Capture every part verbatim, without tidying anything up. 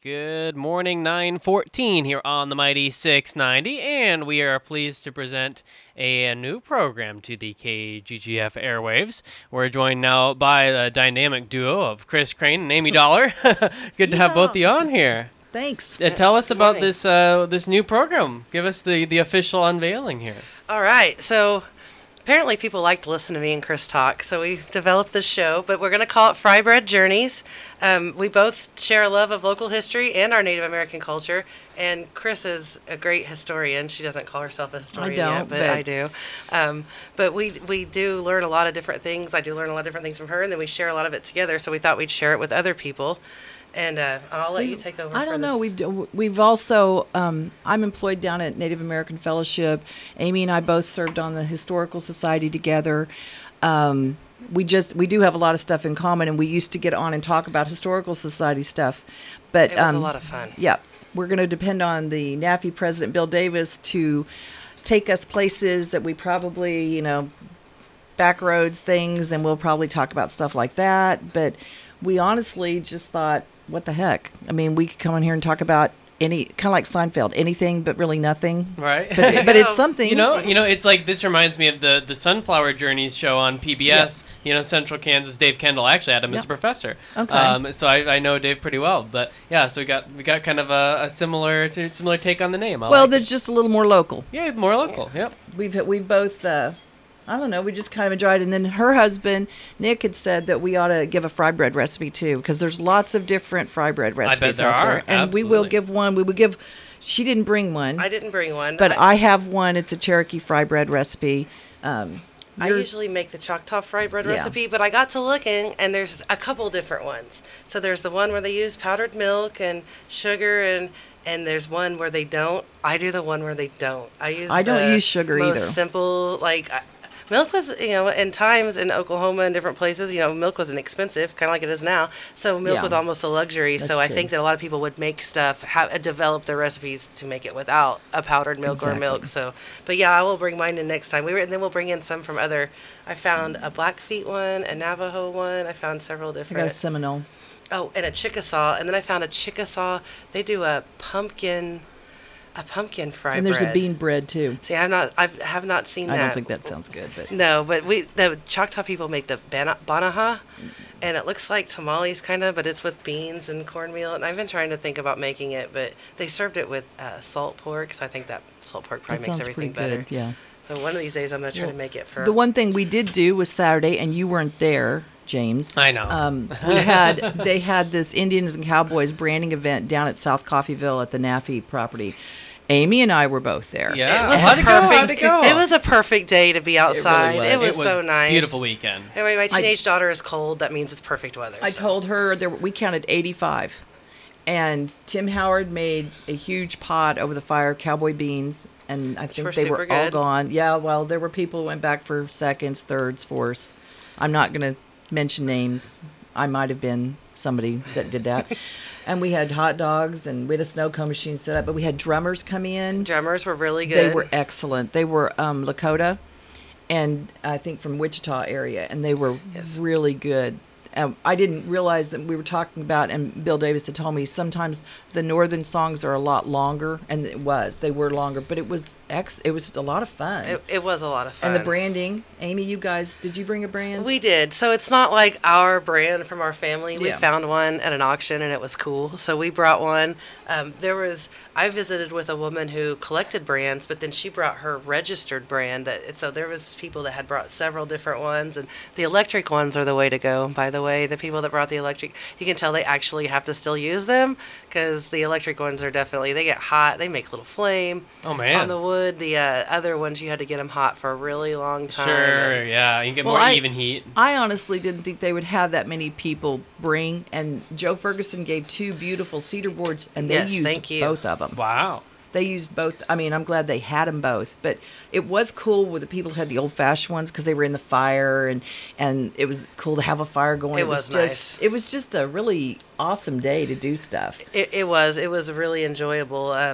Good morning, nine fourteen here on the Mighty six ninety, and we are pleased to present a new program to the K G G F airwaves. We're joined now by a dynamic duo of Chris Crane and Amy Dollar. Good to yeah. have both of you on here. Thanks. Uh, tell us about this uh, this new program. Give us the, the official unveiling here. All right, so apparently people like to listen to me and Chris talk, so we developed this show, but we're going to call it Fry Bread Journeys. Um, we both share a love of local history and our Native American culture, and Chris is a great historian. She doesn't call herself a historian I don't, yet, but, but I do. Um, but we we do learn a lot of different things. I do learn a lot of different things from her, and then we share a lot of it together, so we thought we'd share it with other people. And uh, I'll let you take over. I for don't this. know. We've we've also um, I'm employed down at Native American Fellowship. Amy and I both served on the Historical Society together. Um, we just we do have a lot of stuff in common, and we used to get on and talk about Historical Society stuff. But It was um, a lot of fun. Yeah, we're going to depend on the N A F I President Bill Davis to take us places that we probably you know back roads things, and we'll probably talk about stuff like that. But we honestly just thought, what the heck? I mean, we could come in here and talk about any, kind of like Seinfeld, anything but really nothing. Right. But, but it's something. You know, you know, it's like, this reminds me of the, the Sunflower Journeys show on P B S. Yeah. You know, Central Kansas, Dave Kendall. I actually had him Yep. as a professor. Okay. Um, so I, I know Dave pretty well. But yeah, so we got we got kind of a, a similar similar take on the name. I well, like there's it. just a little more local. Yeah, more local. Yeah. Yep. We've we've both, uh, I don't know, we just kind of enjoyed it. And then her husband, Nick, had said that we ought to give a fry bread recipe too, because there's lots of different fry bread recipes there out are. there. And we will Absolutely. give one. We would give, she didn't bring one. I didn't bring one. But I, I have one. It's a Cherokee fry bread recipe. Um, I you're- usually make the Choctaw fried bread Yeah. recipe, but I got to looking, and there's a couple different ones. So there's the one where they use powdered milk and sugar, and and there's one where they don't. I do the one where they don't. I use I don't the use sugar most either. simple, like, I, milk was, you know, in times in Oklahoma and different places, you know, milk was inexpensive, kind of like it is now. So milk Yeah. was almost a luxury. That's so I true. think that a lot of people would make stuff, have, develop their recipes to make it without a powdered milk Exactly. or milk. So, but yeah, I will bring mine in next time. We were, and then we'll bring in some from other. I found a Blackfeet one, a Navajo one. I found several I got a different. Seminole. Oh, and a Chickasaw, and then I found a Chickasaw. They do a pumpkin, a pumpkin fried And there's bread. a bean bread too. See, I've not, I have not seen I that. don't think that sounds good, but No, but we the Choctaw people make the bana- banaha, and it looks like tamales kind of, but it's with beans and cornmeal. And I've been trying to think about making it, but they served it with uh, salt pork, so I think that salt pork probably that makes sounds everything pretty better. good. Yeah. So one of these days, I'm gonna try Well, to make it for The one thing we did do was Saturday, and you weren't there, James. I know. Um, we had they had this Indians and Cowboys branding event down at South Coffeyville at the N A F I property. Amy and I were both there. Yeah. It was How'd a it go? How'd perfect. it go? It was a perfect day to be outside. It, was. was, so nice. Beautiful weekend. Anyway, my I- teenage daughter is cold. That means it's perfect weather. I so. told her there we counted eighty-five, and Tim Howard made a huge pot over the fire, cowboy beans, and I think were they were super all good. gone. Yeah, well, there were people who went back for seconds, thirds, fourths. I'm not going to mention names. I might have been somebody that did that. And we had hot dogs, and we had a snow cone machine set up, but we had drummers come in. Drummers were really good. They were excellent. They were um, Lakota, and I think from Wichita area, and they were Yes. really good. Um, I didn't realize that we were talking about, and Bill Davis had told me sometimes the northern songs are a lot longer, and it was they were longer, but it was ex. It was a lot of fun. It, it was a lot of fun. and the branding, Amy, you guys, did you bring a brand? We did. So it's not like our brand from our family. We Yeah. found one at an auction and it was cool. So we brought one. Um, there was, I visited with a woman who collected brands, but then she brought her registered brand. That So there was people that had brought several different ones, and the electric ones are the way to go, by the way. The people that brought the electric, you can tell they actually have to still use them, because the electric ones are definitely, they get hot. They make a little flame Oh, man. on the wood. The uh, other ones, you had to get them hot for a really long time. Sure, and- yeah. You can get Well, more I- even heat. I honestly didn't think they would have that many people bring, and Joe Ferguson gave two beautiful cedar boards, and they Yes, used thank you. both of them. Wow. They used both. I mean, I'm glad they had them both. But it was cool with the people who had the old-fashioned ones because they were in the fire, and and it was cool to have a fire going. It was just, nice. It was just a really awesome day to do stuff. It, it was. It was really enjoyable. Um,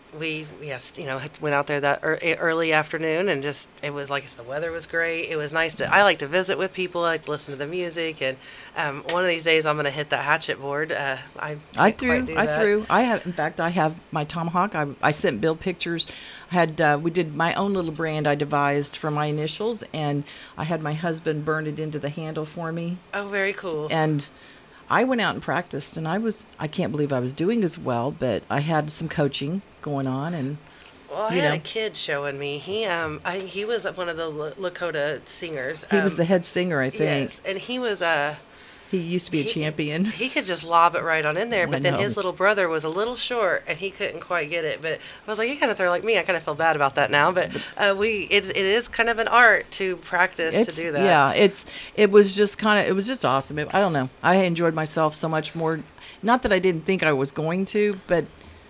we yes, you know, had- went out there that ear- early afternoon, and just it was like I said, the weather was great. It was nice to. I like to visit with people. I like to listen to the music, and um, one of these days I'm going to hit that hatchet board. Uh, I I can't quite threw. do I that. threw. I have. In fact, I have my tomahawk. I, I sent Bill pictures. I had. Uh, we did my own little brand I devised for my initials, and I had my husband burn it into the handle for me. Oh, very cool. And I went out and practiced, and I was. I can't believe I was doing as well, but I had some coaching going on, and Well, I you had know. a kid showing me. He um, I, he was one of the L- Lakota singers. he was Um, the head singer, I think. Yes, and he was uh, He used to be a he- champion. He could just lob it right on in there, I but then know. his little brother was a little short, and he couldn't quite get it. But I was like, you kind of throw like me. I kind of feel bad about that now, but uh, we it, it is kind of an art to practice It's to do that. yeah, it's it was just kind of it was just awesome. It, I don't know. I enjoyed myself so much more. Not that I didn't think I was going to, but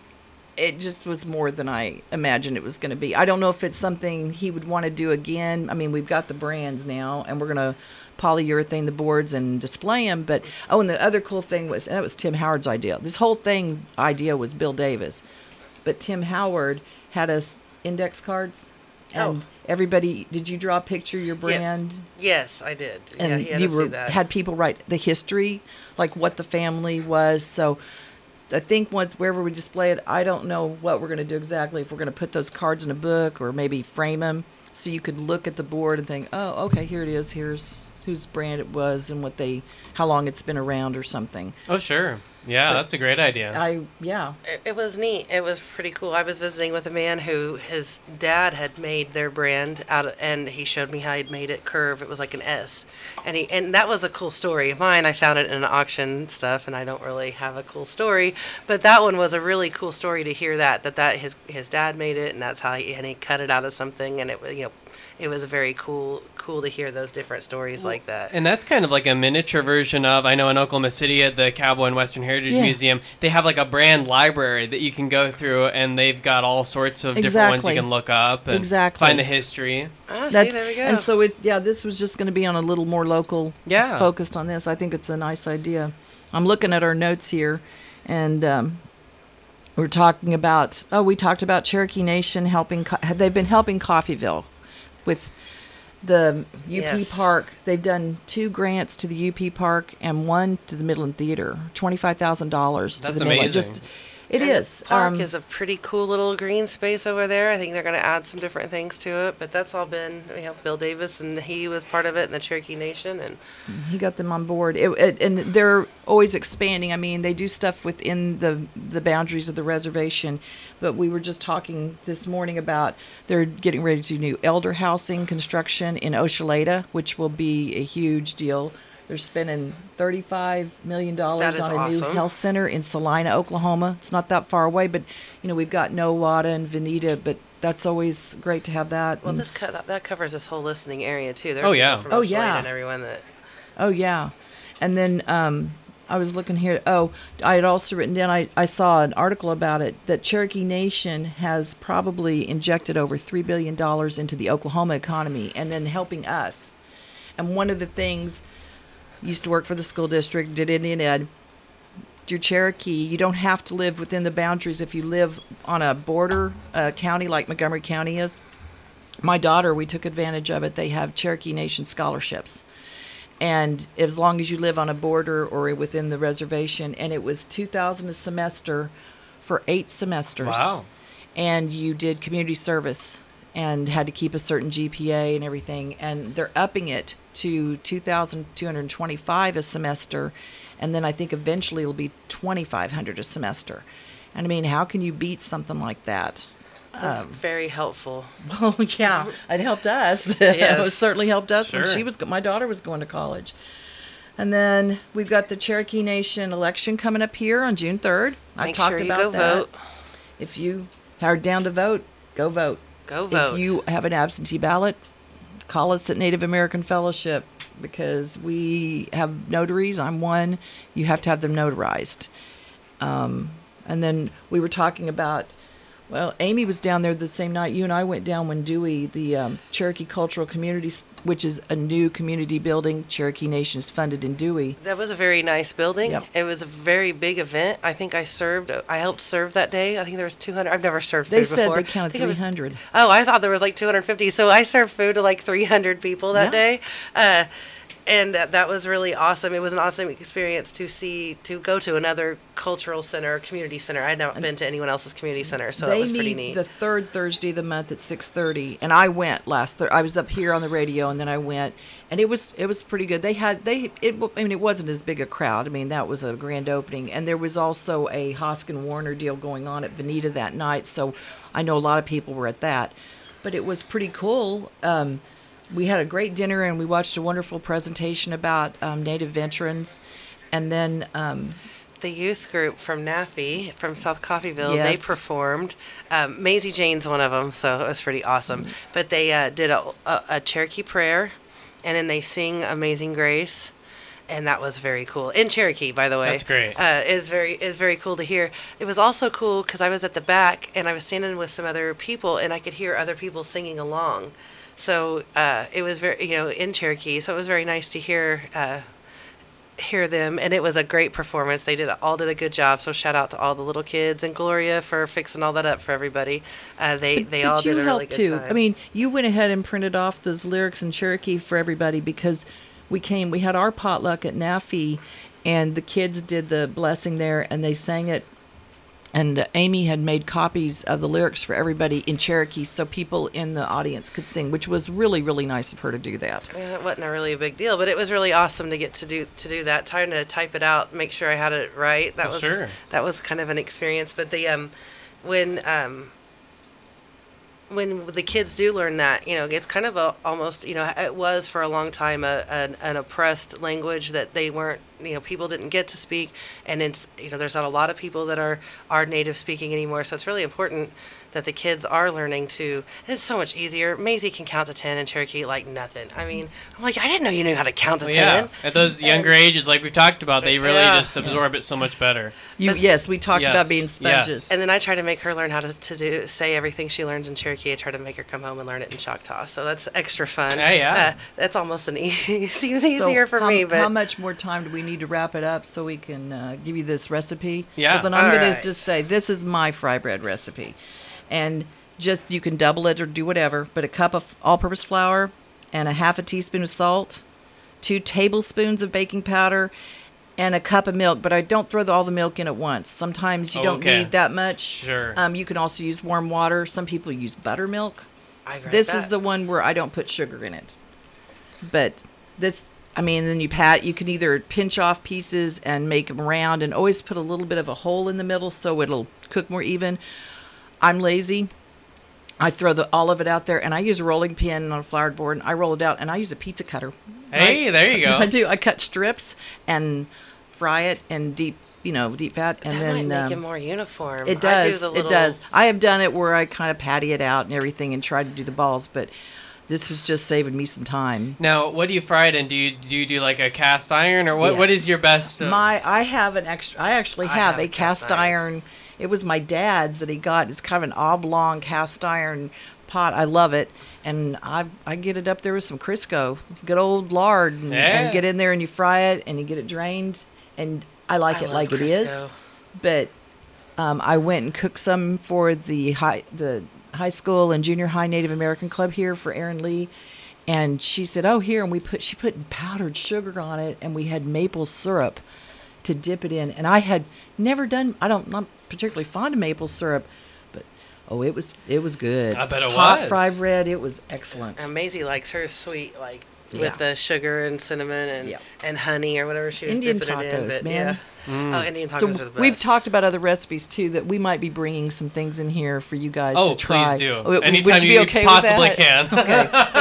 it just was more than I imagined it was going to be. I don't know if it's something he would want to do again. I mean, we've got the brands now, and we're going to polyurethane the boards and display them. But oh, and the other cool thing was, and that was Tim Howard's idea. This whole thing idea was Bill Davis, but Tim Howard had us index cards, and Oh. everybody. Did you draw a picture of your brand? Yes, I did. And yeah, he had you us were do that. had people write the history, like what the family was. So I think once wherever we display it, I don't know what we're going to do exactly. If we're going to put those cards in a book or maybe frame them so you could look at the board and think, oh, okay, here it is. Here's whose brand it was and what they, how long it's been around or something. Oh, sure. Yeah, But that's a great idea. I yeah. It, it was neat. It was pretty cool. I was visiting with a man who his dad had made their brand out of, and he showed me how he'd made it curve. It was like an S, and he and that was a cool story. Mine, I found it in an auction stuff, and I don't really have a cool story, but that one was a really cool story to hear that that that his his dad made it, and that's how he and he cut it out of something, and it was you know. It was very cool, cool to hear those different stories like that. And that's kind of like a miniature version of, I know in Oklahoma City at the Cowboy and Western Heritage Yeah. Museum, they have like a brand library that you can go through, and they've got all sorts of different ones Exactly. you can look up and Exactly. find the history. Oh, see, That's, there we go. And so it yeah, this was just going to be on a little more local Yeah. focused on this. I think it's a nice idea. I'm looking at our notes here, and um, we're talking about oh, we talked about Cherokee Nation helping. Co- they've been helping Coffeyville with the U P Yes. Park. They've done two grants to the U P Park and one to the Midland Theater. Twenty-five thousand dollars to That's the Midland. amazing. Just it And is. The park um, is a pretty cool little green space over there. I think they're going to add some different things to it, but that's all been, you know, Bill Davis, and he was part of it, and the Cherokee Nation, and He got them on board, it, it, and they're always expanding. I mean, they do stuff within the the boundaries of the reservation. But we were just talking this morning about they're getting ready to do new elder housing construction in Oshaleta, which will be a huge deal. They're spending thirty-five million dollars That is on a new awesome. health center in Salina, Oklahoma. It's not that far away, but you know we've got Nowata and Veneta, but that's always great to have that. well, And- this co- that, that covers this whole listening area too. There Oh, are yeah. people from Oh, Oshaleta yeah. and everyone that. Oh yeah, and then um, I was looking here. Oh, I had also written down. I, I saw an article about it that Cherokee Nation has probably injected over three billion dollars into the Oklahoma economy, and then helping us. And one of the things, used to work for the school district, did Indian Ed. You're Cherokee. You don't have to live within the boundaries if you live on a border uh, county like Montgomery County is. My daughter, we took advantage of it. They have Cherokee Nation scholarships. And as long as you live on a border or within the reservation, and it was two thousand a semester for eight semesters. Wow. And you did community service and had to keep a certain G P A and everything. And they're upping it to two thousand two hundred twenty-five a semester. And then I think eventually it'll be twenty-five hundred a semester. And I mean, how can you beat something like that? That's Um, very helpful. Well, yeah, it helped us. Yes. It certainly helped us when Sure. she was. go- My daughter was going to college, and then we've got the Cherokee Nation election coming up here on June third. I've Make talked sure you about go that. vote. If you are down to vote, go vote. Go vote. If you have an absentee ballot, call us at Native American Fellowship because we have notaries. I'm one. You have to have them notarized. Um, and then we were talking about Well, Amy was down there the same night you and I went down when Dewey, the um, Cherokee Cultural Community, which is a new community building Cherokee Nation is funded in Dewey. That was a very nice building. Yep. It was a very big event. I think I served, I helped serve that day. I think there was two hundred. I've never served food They before. said they I counted think it was- three hundred. Oh, I thought there was like two hundred fifty. So I served food to like three hundred people that Yeah. day. Uh, and uh, that was really awesome. It was an awesome experience to see, to go to another cultural center, community center. I had not been to anyone else's community center, so that They was pretty meet neat. the third Thursday of the month at six thirty, and I went last. Thir- I was up here on the radio, and then I went, and it was it was pretty good. They had they it. I mean, it wasn't as big a crowd. I mean, that was a grand opening, and there was also a Hoskin Warner deal going on at Veneta that night. So I know a lot of people were at that, but it was pretty cool. Um, we had a great dinner, and we watched a wonderful presentation about um, Native veterans, and then. Um, The youth group from N A F I, from South Coffeyville, they Yes. performed. Um, Maisie Jane's one of them, so it was pretty awesome. But they uh, did a, a, a Cherokee prayer, and then they sing Amazing Grace, and that was very cool. In Cherokee, by the way. That's great. Uh, is very is very cool to hear. It was also cool because I was at the back, and I was standing with some other people, and I could hear other people singing along. So uh, it was very, you know, in Cherokee. So it was very nice to hear uh, hear them, and it was a great performance. They did all did a good job. So shout out to all the little kids and Gloria for fixing all that up for everybody. Uh, they they But all you did a really helped good too. time. I mean, you went ahead and printed off those lyrics in Cherokee for everybody because we came. We had our potluck at N A F I, and the kids did the blessing there, and they sang it. And uh, Amy had made copies of the lyrics for everybody in Cherokee, so people in the audience could sing, which was really, really nice of her to do that. Yeah, it wasn't a really a big deal, but it was really awesome to get to do to do that. Trying to type it out, make sure I had it right. That Well, was sure. that was kind of an experience. But the um, when um, when the kids do learn that, you know, it's kind of a almost, you know, it was for a long time a, an, an oppressed language that they weren't, you know, people didn't get to speak, and it's, you know, there's not a lot of people that are are native speaking anymore. So it's really important that the kids are learning to, and it's so much easier. Maisie can count to ten in Cherokee like nothing. I mean, I'm like, I didn't know you knew how to count to Well, ten. yeah, at those younger ages, like we talked about, they really Yeah. just absorb it so much better. You, yes, we talked Yes, about being yes. sponges. And then I try to make her learn how to, to do say everything she learns in Cherokee. I try to make her come home and learn it in Choctaw. So that's extra fun. Yeah, yeah. Uh, that's almost an easy, seems So easier for how, me. But how much more time do we need to wrap it up so we can uh, give you this recipe? Yeah. Well, then I'm All going right. to just say this is my fry bread recipe, and just you can double it or do whatever. But a cup of all-purpose flour and a half a teaspoon of salt, two tablespoons of baking powder, and a cup of milk. But I don't throw the, all the milk in at once. Sometimes you don't Okay. need that much. Sure. Um, you can also use warm water. Some people use buttermilk. I read This that. is the one where I don't put sugar in it. But this, I mean, then you pat, you can either pinch off pieces and make them round and always put a little bit of a hole in the middle so it'll cook more even. I'm lazy. I throw the, all of it out there, and I use a rolling pin on a floured board, and I roll it out, and I use a pizza cutter. Hey, there you go. I do. I cut strips and fry it in deep, you know, deep fat, and that then might make um, it more uniform. it I do does. the little, It does. I have done it where I kind of patty it out and everything and try to do the balls, but this was just saving me some time. Now, what do you fry it in? Do you do you do like a cast iron, or what? What Yes. is your best? Uh, My, I have an extra. I actually I have, have a cast iron. It was my dad's that he got. It's kind of an oblong cast iron pot. I love it, and I I get it up there with some Crisco, good old lard, and, Yeah. and get in there and you fry it and you get it drained, and I like I it love like it is. Crisco. But um, I went and cooked some for the high the high school and junior high Native American Club here for Erin Lee, and she said, "Oh, here," and we put she put powdered sugar on it, and we had maple syrup to dip it in, and I had never done. I don't not particularly fond of maple syrup, but oh, it was it was good. I bet it Hot was. fried bread, it was excellent. And Maisie likes hers sweet, like Yeah. with the sugar and cinnamon and Yeah. and honey or whatever she was Indian dipping it in. tacos, But man. yeah. Oh, Indian tacos So are the best. we've talked about other recipes too that we might be bringing some things in here for you guys Oh, to try. please do. Oh, w- Anytime would you be you okay possibly with that? can. Okay.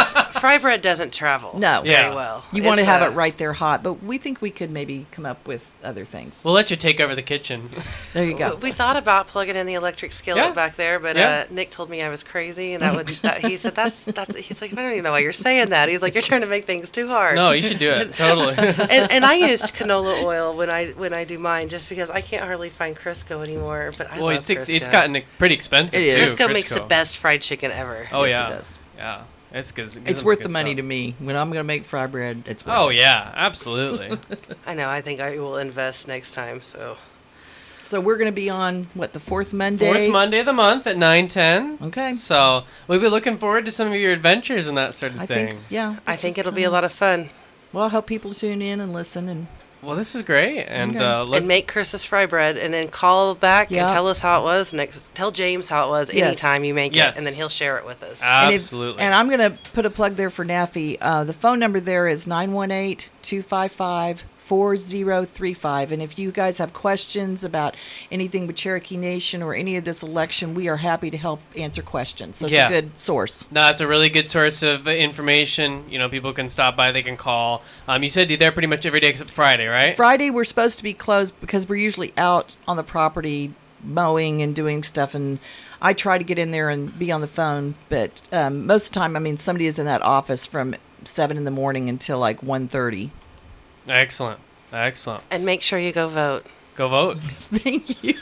fry bread doesn't travel No. very Yeah. well. You want to It's, have uh, it right there hot, but we think we could maybe come up with other things. We'll let you take over the kitchen. There you go. We thought about plugging in the electric skillet Yeah. back there, but Yeah. uh, Nick told me I was crazy, and that would. That, he said that's that's. He's like, I don't even know why you're saying that. He's like, you're trying to make things too hard. No, you should do it. Totally. and, and I used canola oil when I when I do mine, just because I can't hardly find Crisco anymore. But I well, love it's ex- Crisco. it's gotten pretty expensive It is. too. Crisco makes the best fried chicken ever. Oh Yes, it yeah. does. Yeah. It's good. It's worth the money to me. When I'm going to make fry bread, it's worth Oh it. yeah, absolutely. I know. I think I will invest next time. So So we're going to be on, what, the fourth Monday? Fourth Monday of the month at nine ten. Okay. So we'll be looking forward to some of your adventures and that sort of I thing. think, yeah. I this think was it'll be a kinda- lot of fun. Well, I hope people tune in and listen. And Well, this is great, and Okay. uh, look, And make Chris's fry bread, and then call back Yeah. and tell us how it was. Next, tell James how it was Yes. anytime you make Yes. it, and then he'll share it with us. And if- absolutely. And, I'm going to put a plug there for N A F I. Uh, the phone number there is nine one eight, two five five, four zero three five. And if you guys have questions about anything with Cherokee Nation or any of this election, we are happy to help answer questions. So it's Yeah. a good source. No, it's a really good source of uh, information. You know, people can stop by, they can call. Um, you said you're there pretty much every day except Friday, right? Friday, we're supposed to be closed because we're usually out on the property mowing and doing stuff. And I try to get in there and be on the phone. But um, most of the time, I mean, somebody is in that office from seven in the morning until like one thirty. Excellent, excellent. And make sure you go vote. Go vote. Thank you.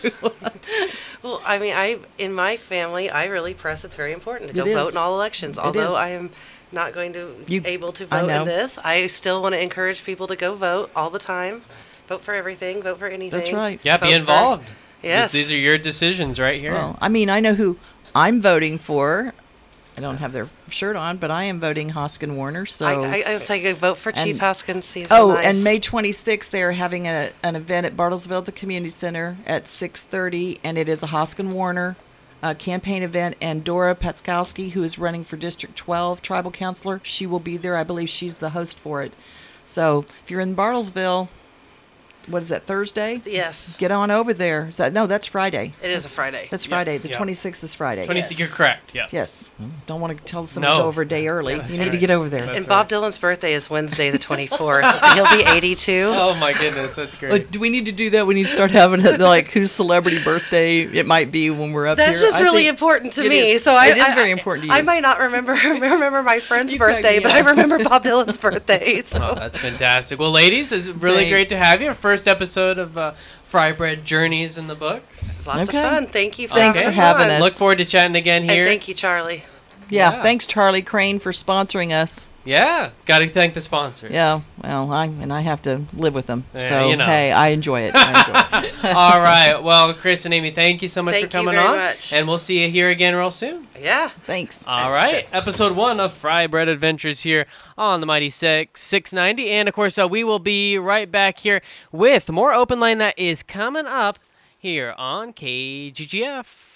Well, I mean, I in my family, I really press. It's very important to go It is. vote in all elections. It Although is. I am not going to You- able to I vote know. in this, I still want to encourage people to go vote all the time. Vote for everything. Vote for anything. That's right. Yeah, Vote be for- involved. Yes. These are your decisions right here. Well, I mean, I know who I'm voting for. I don't have their shirt on, but I am voting Hoskin Warner. So, I, I, I would say go vote for Chief And- Hoskins. He's oh, nice. and May twenty-sixth, they're having a, an event at Bartlesville at the Community Center at six thirty, and it is a Hoskin Warner uh, campaign event. And Dora Patskowski, who is running for District twelve Tribal Councilor, she will be there. I believe she's the host for it. So, if you're in Bartlesville, what is that, Thursday? Yes, Get on over there. So, no, that's Friday. it is a Friday. That's Yeah, Friday. The yeah. twenty-sixth is Friday. twenty, you're correct. Yeah. Yes. Don't want to tell someone No. to go over a day early. Yeah, you that's need to right. get over there. That's and Bob Dylan's birthday is Wednesday, the twenty-fourth. He'll be eighty-two. Oh my goodness, that's great. But do we need to do that? We need to start having a, like whose celebrity birthday it might be when we're up That's here. just I really think important to it me. is. So I, It is I- very I- important to I you. might not remember remember my friend's You crack birthday, me but I up. remember Bob Dylan's birthday. So. Oh, that's fantastic. Well, ladies, it's really Thanks. great to have you. First episode of uh, Fry Bread Journeys in the Books. It's lots Okay. of fun. Thank you for Thanks having for us having on. us. Look forward to chatting again And here. thank you, Charlie. Yeah, Yeah. thanks Charlie Crane for sponsoring us. Yeah, got to thank the sponsors. Yeah, well, I and I have to live with them. Yeah, so you know. hey, I enjoy it. I enjoy it. All right. Well, Chris and Amy, thank you so much Thank for you coming very on. much. And we'll see you here again real soon. Yeah. Thanks. All right. Episode one of Fry Bread Adventures here on the Mighty Six six ninety. And of course, uh, we will be right back here with more Open Line that is coming up here on K G G F.